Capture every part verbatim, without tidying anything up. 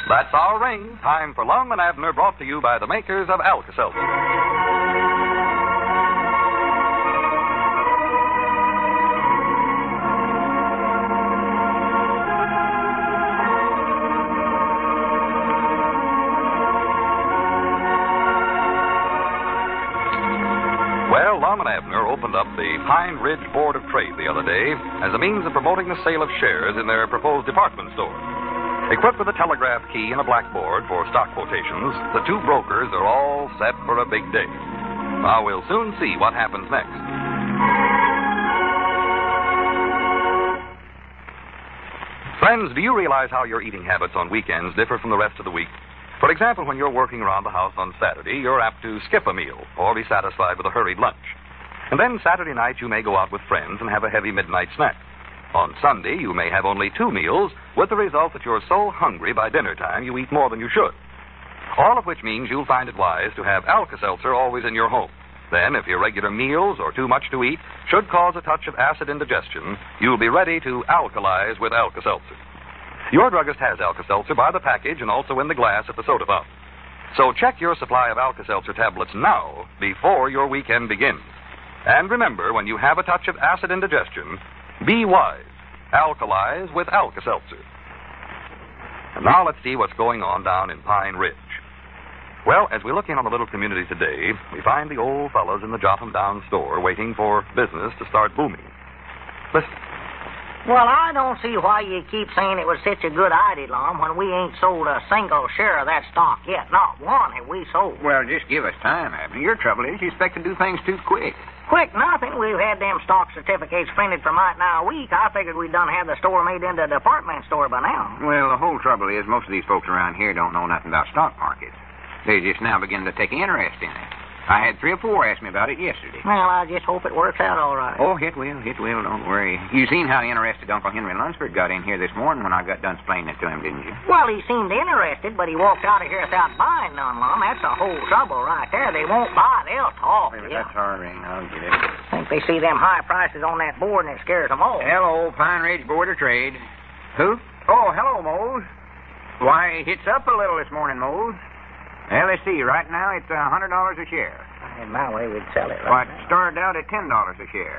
That's our ring. Time for Lum and Abner, brought to you by the makers of Alka-Seltzer. Well, Lum and Abner opened up the Pine Ridge Board of Trade the other day as a means of promoting the sale of shares in their proposed department store. Equipped with a telegraph key and a blackboard for stock quotations, the two brokers are all set for a big day. Now, we'll soon see what happens next. Friends, do you realize how your eating habits on weekends differ from the rest of the week? For example, when you're working around the house on Saturday, you're apt to skip a meal or be satisfied with a hurried lunch. And then Saturday night, you may go out with friends and have a heavy midnight snack. On Sunday, you may have only two meals, with the result that you're so hungry by dinner time you eat more than you should. All of which means you'll find it wise to have Alka-Seltzer always in your home. Then, if your regular meals or too much to eat should cause a touch of acid indigestion, you'll be ready to alkalize with Alka-Seltzer. Your druggist has Alka-Seltzer by the package and also in the glass at the soda fountain. So check your supply of Alka-Seltzer tablets now before your weekend begins. And remember, when you have a touch of acid indigestion, be wise. Alkalize with Alka-Seltzer. And now let's see what's going on down in Pine Ridge. Well, as we look in on the little community today, we find the old fellows in the Jotham Down store waiting for business to start booming. Listen. Well, I don't see why you keep saying it was such a good idea, Lum, when we ain't sold a single share of that stock yet. Not one have we sold. Well, just give us time, Abner. Your trouble is you expect to do things too quick. Quick nothing. We've had them stock certificates printed for right now a week. I figured we'd done have the store made into a department store by now. Well, the whole trouble is most of these folks around here don't know nothing about stock markets. They just now begin to take interest in it. I had three or four ask me about it yesterday. Well, I just hope it works out all right. Oh, it will, it will, don't worry. You seen how interested Uncle Henry Lunsford got in here this morning when I got done explaining it to him, didn't you? Well, he seemed interested, but he walked out of here without buying none, Lum. That's the whole trouble right there. They won't buy, they'll talk. Well, yeah. That's our ring, I'll get it. Think they see them high prices on that board and it scares them all. Hello, Pine Ridge Board of Trade. Who? Oh, hello, Mose. Why, it's up a little this morning, Mose. Well, let's see. Right now, it's a hundred dollars a share. In my way, we'd sell it Why, right it now. started out at ten dollars a share.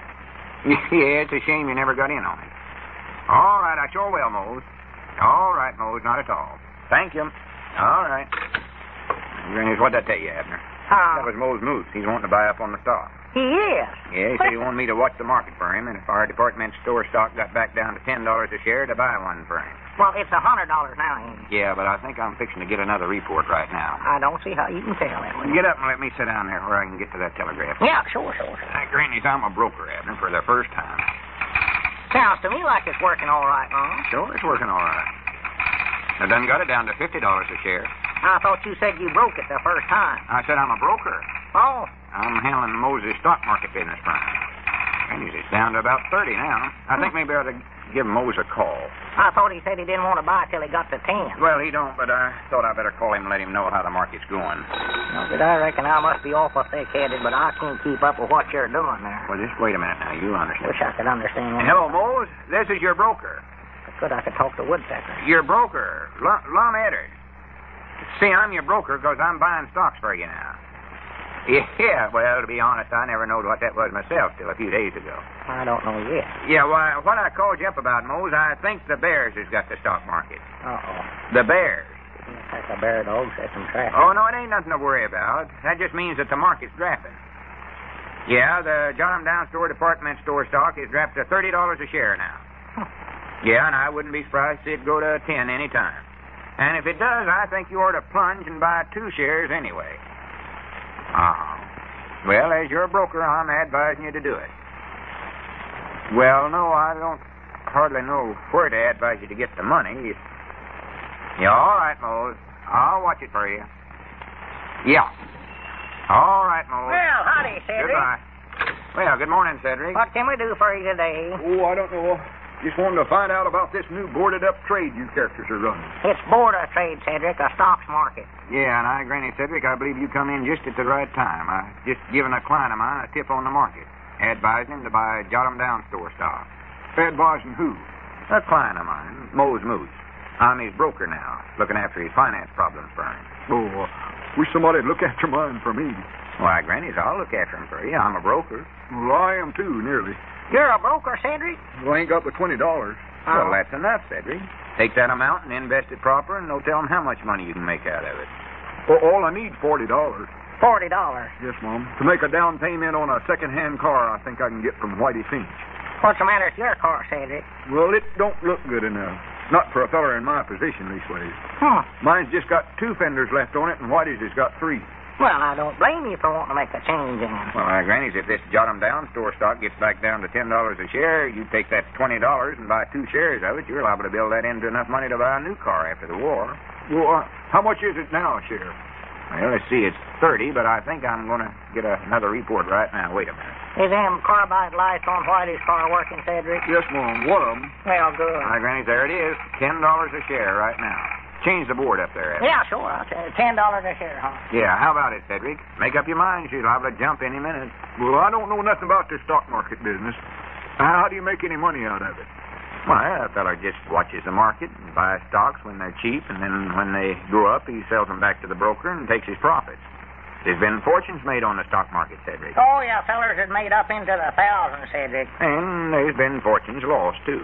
Yeah, it's a shame you never got in on it. All right, I sure will, Mose. All right, Mose, not at all. Thank you. All right. Granny, what'd I tell you, Abner? How? That was Mose Moose. He's wanting to buy up on the stock. He is? Yeah, he said he wanted me to watch the market for him, and if our department store stock got back down to ten dollars a share, to buy one for him. Well, it's a hundred dollars now, ain't it? Yeah, but I think I'm fixing to get another report right now. I don't see how you can tell that way. Get up and let me sit down there where I can get to that telegraph. Yeah, sure, sure, sure. Uh, Granny's, I'm a broker, Abner, for the first time. Sounds to me like it's working all right, Lum. Sure, it's working all right. I done got it down to fifty dollars a share. I thought you said you broke it the first time. I said I'm a broker. Oh. I'm handling Moses' stock market business for him. Granny's, it's down to about thirty now. I think maybe I ought to give Mose a call. I thought he said he didn't want to buy till he got to ten. Well, he don't, but I thought I better call him and let him know how the market's going. No, but I reckon I must be awful thick-headed, but I can't keep up with what you're doing there. Well, just wait a minute now. You understand. Wish I could understand. Hello, Mose. This is your broker. If I could, I could talk to Woodpecker. Your broker, Lum, Lum Eddard. See, I'm your broker because I'm buying stocks for you now. Yeah, well, to be honest, I never knowed what that was myself till a few days ago. I don't know yet. Yeah, why, what I called you up about, Mose, I think the Bears has got the stock market. Uh-oh. The Bears. Like a bear dog set some traps. Oh, no, it ain't nothing to worry about. That just means that the market's dropping. Yeah, the Jotham Down store department store stock is dropped to thirty dollars a share now. Huh. Yeah, and I wouldn't be surprised if it'd go to ten any time. And if it does, I think you ought to plunge and buy two shares anyway. Uh-huh. Well, as your broker, I'm advising you to do it. Well, no, I don't hardly know where to advise you to get the money. Yeah, all right, Mose. I'll watch it for you. Yeah. All right, Mose. Well, howdy, Cedric. Goodbye. Well, good morning, Cedric. What can we do for you today? Oh, I don't know. Just wanted to find out about this new boarded-up trade you characters are running. It's Board of Trade, Cedric, a stocks market. Yeah, and I, Granny Cedric, I believe you come in just at the right time. I just given a client of mine a tip on the market. Advising him to buy Jotham Down store stock. Advising who? A client of mine, Mose Moose. I'm his broker now, looking after his finance problems for him. Oh, wish somebody'd look after mine for me. Why, Granny's, I'll look after him for you. I'm a broker. Well, I am too, nearly. You're a broker, Cedric? Well, I ain't got the twenty dollars. Well, that's enough, Cedric. Take that amount and invest it proper, and they'll tell them how much money you can make out of it. Well, all I need forty dollars. Forty dollars. Yes, Mom. To make a down payment on a second-hand car I think I can get from Whitey Finch. What's the matter with your car, Cedric? Well, it don't look good enough. Not for a feller in my position, leastways. Huh. Mine's just got two fenders left on it, and Whitey's has got three. Well, I don't blame you for wanting to make a change in it. Well, uh, Granny's, if this Jot 'em Down store stock gets back down to ten dollars a share, you take that twenty dollars and buy two shares of it, you're liable to build that into enough money to buy a new car after the war. Well, uh, how much is it now, Sheriff? Well, let's see, it's thirty, but I think I'm going to get a, another report right now. Wait a minute. Is them carbide lights on Whitey's car working, Cedric? Yes, Mom. One of them. Well, good. Hi, Granny, there it is. Ten dollars a share right now. Change the board up there, Evan. Yeah, sure. I'll tell you. Ten dollars a share, huh? Yeah, how about it, Cedric? Make up your mind. She's liable to jump any minute. Well, I don't know nothing about this stock market business. How do you make any money out of it? Well, a fella just watches the market and buys stocks when they're cheap, and then when they go up, he sells them back to the broker and takes his profits. There's been fortunes made on the stock market, Cedric. Oh, yeah, fellers has made up into the thousands, Cedric. And there's been fortunes lost, too.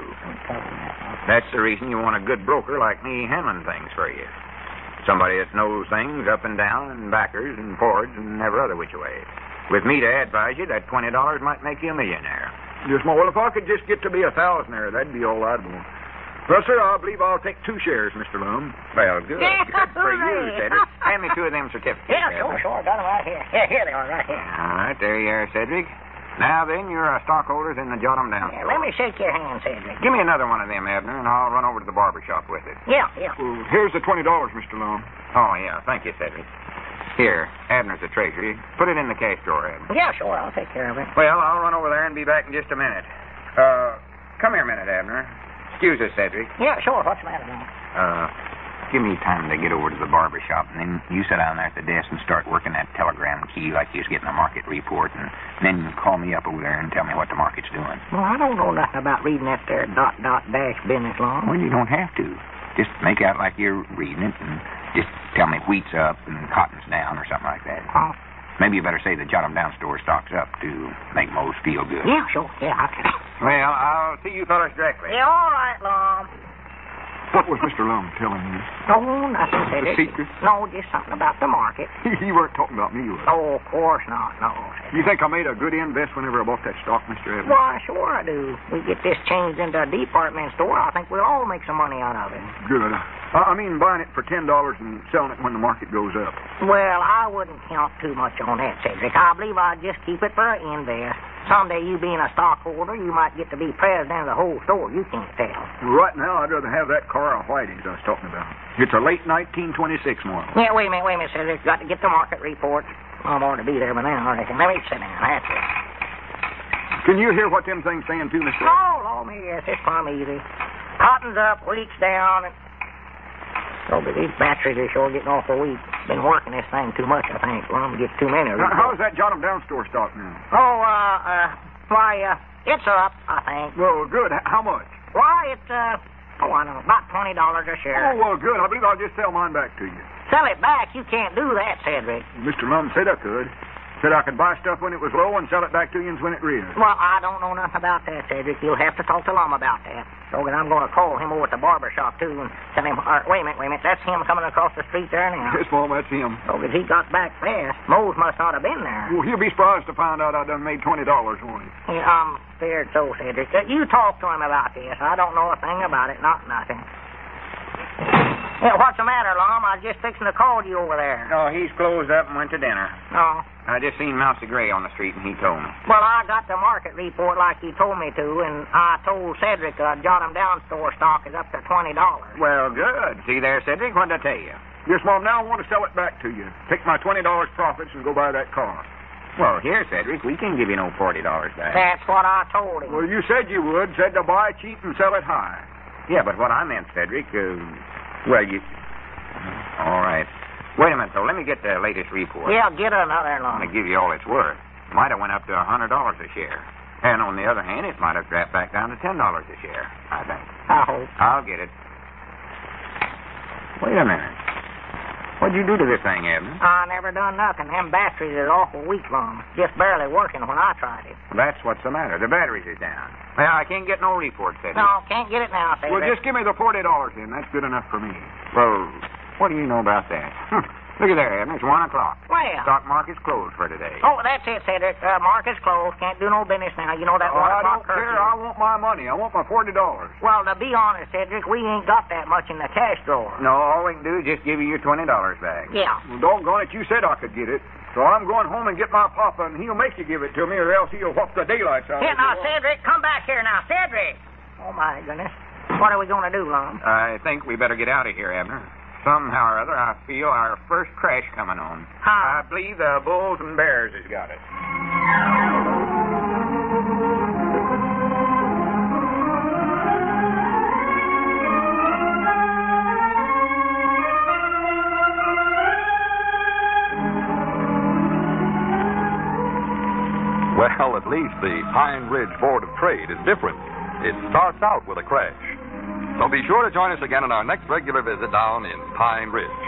That's the reason you want a good broker like me handling things for you. Somebody that knows things up and down and backers and forwards and every other which way. With me to advise you, that twenty dollars might make you a millionaire. Yes, Mom. Well, if I could just get to be a thousandaire, that'd be all I'd want. Well, sir, I believe I'll take two shares, Mister Lum. Well, good. Yeah, Good for you, hooray. Cedric. Hand me two of them certificates. Yeah, Evan. sure, sure. Got them right here. Yeah, here they are, right here. All right, there you are, Cedric. Now then, you're a stockholder in the Jot 'em Down Yeah, store. let me shake your hand, Cedric. Give me another one of them, Abner, and I'll run over to the barber shop with it. Yeah, yeah. Well, here's the twenty dollars, Mister Lum. Oh, yeah. Thank you, Cedric. Here, Abner's the treasury. Put it in the cash drawer, Abner. Yeah, sure. I'll take care of it. Well, I'll run over there and be back in just a minute. Uh, come here a minute, Abner. Excuse us, Cedric. Yeah, sure. What's the matter now? Uh, give me time to get over to the barber shop, and then you sit down there at the desk and start working that telegram key like you was getting a market report, and then you call me up over there and tell me what the market's doing. Well, I don't know nothing about reading that there dot, dot, dash business law. Well, you don't have to. Just make out like you're reading it, and just tell me wheat's up and cotton's down or something like that. Oh. Maybe you better say the Jot 'em Down store stock's up to make Mose feel good. Yeah, sure. Yeah, I can. Well, I'll see you fellas directly. Yeah, all right, Lum. What was Mister Lum telling you? No, nothing, Cedric. secret? No, just something about the market. You weren't talking about me, was you? Oh, of course not. No. You think I made a good invest whenever I bought that stock, Mister Evans? Why, sure I do. We get this changed into a department store. I think we'll all make some money out of it. Good. I, I mean buying it for ten dollars and selling it when the market goes up. Well, I wouldn't count too much on that, Cedric. I believe I'd just keep it for an invest. Someday you being a stockholder, you might get to be president of the whole store. You can't tell. Right now, I'd rather have that car of Whitey's I was talking about. It's a late nineteen twenty-six model. Yeah, wait a minute, wait a minute, Cedric. Got to get the market report. I'm going to be there by now, I reckon. Let me sit down. That's it. Can you hear what them things saying, too, Mister Oh, Lord, me, yes, it's plumb easy. Cotton's up, wheat's down, and... Oh, but these batteries are sure getting awful weak. Been working this thing too much, I think. Well, I'm going to get too many of Now, them. how's that Jot 'em Down store stock now? Oh, uh, uh, why, uh, it's up, I think. Well, good. H- How much? Why, it's, uh, oh, I don't know, about twenty dollars a share. Oh, well, good. I believe I'll just sell mine back to you. Sell it back? You can't do that, Cedric. Mister Lum said I could. Said I could buy stuff when it was low and sell it back to you when it risen. Well, I don't know nothing about that, Cedric. You'll have to talk to Lum about that. So then I'm going to call him over at the barber shop, too, and tell him, uh, wait a minute, wait a minute, that's him coming across the street there now. Yes, Mom, that's him. So because he got back fast, Mose must not have been there. Well, he'll be surprised to find out I done made twenty dollars on it. Yeah, I'm scared so, Cedric. Uh, you talk to him about this. I don't know a thing about it, not nothing. Yeah, what's the matter, Lum? I was just fixing to call you over there. No, he's closed up and went to dinner. Oh. I just seen Mousy Gray on the street, and he told me. Well, I got the market report like he told me to, and I told Cedric uh, Jot 'em Down store stock is up to twenty dollars. Well, good. See there, Cedric? What did I tell you? Yes, Mom, now I want to sell it back to you. Take my twenty dollars profits and go buy that car. Well, here, Cedric, we can give you no forty dollars back. That's what I told him. Well, you said you would. Said to buy cheap and sell it high. Yeah, but what I meant, Cedric, uh, well, you... All right. Wait a minute, though. Let me get the latest report. Yeah, get another I'm Lum. going to give you all it's worth. Might have went up to one hundred dollars a share. And on the other hand, it might have dropped back down to ten dollars a share, I think. I hope. I'll get it. Wait a minute. What'd you do to this thing, Abner? I never done nothing. Them batteries is awful weak, Lum. Just barely working when I tried it. That's what's the matter. The batteries is down. Well, I can't get no report, Cedric. No, can't get it now, Cedric. Well, just give me the forty dollars then. That's good enough for me. Well, what do you know about that? Hm. Look at there, Abner. It's one o'clock. Well. Stock market's closed for today. Oh, that's it, Cedric. Uh, market's closed. Can't do no business now. You know that Oh, one I o'clock don't care. curfew. I want my money. I want my forty dollars. Well, to be honest, Cedric, we ain't got that much in the cash drawer. No, all we can do is just give you your twenty dollars back. Yeah. Well, doggone it, you said I could get it. So I'm going home and get my papa, and he'll make you give it to me, or else he'll whoop the daylights out Here of now, you. Cedric, come back here now, Cedric. Oh my goodness, what are we going to do, Lum? I think we better get out of here, Abner. Somehow or other, I feel our first crash coming on. How? I believe the bulls and bears has got it. Well, at least the Pine Ridge Board of Trade is different. It starts out with a crash. So be sure to join us again on our next regular visit down in Pine Ridge.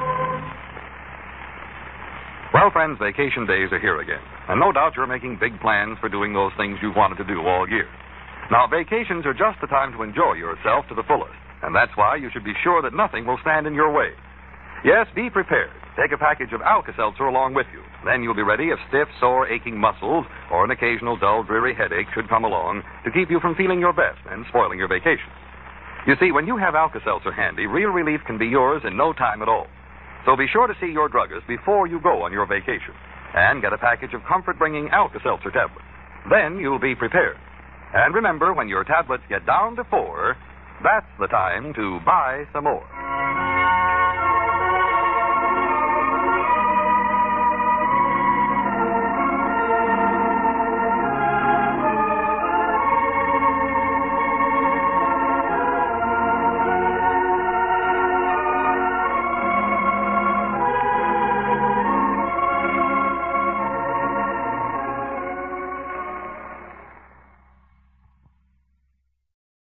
Well, friends, vacation days are here again. And no doubt you're making big plans for doing those things you've wanted to do all year. Now, vacations are just the time to enjoy yourself to the fullest. And that's why you should be sure that nothing will stand in your way. Yes, be prepared. Take a package of Alka-Seltzer along with you. Then you'll be ready if stiff, sore, aching muscles or an occasional dull, dreary headache should come along to keep you from feeling your best and spoiling your vacation. You see, when you have Alka-Seltzer handy, real relief can be yours in no time at all. So be sure to see your druggist before you go on your vacation and get a package of comfort-bringing Alka-Seltzer tablets. Then you'll be prepared. And remember, when your tablets get down to four, that's the time to buy some more.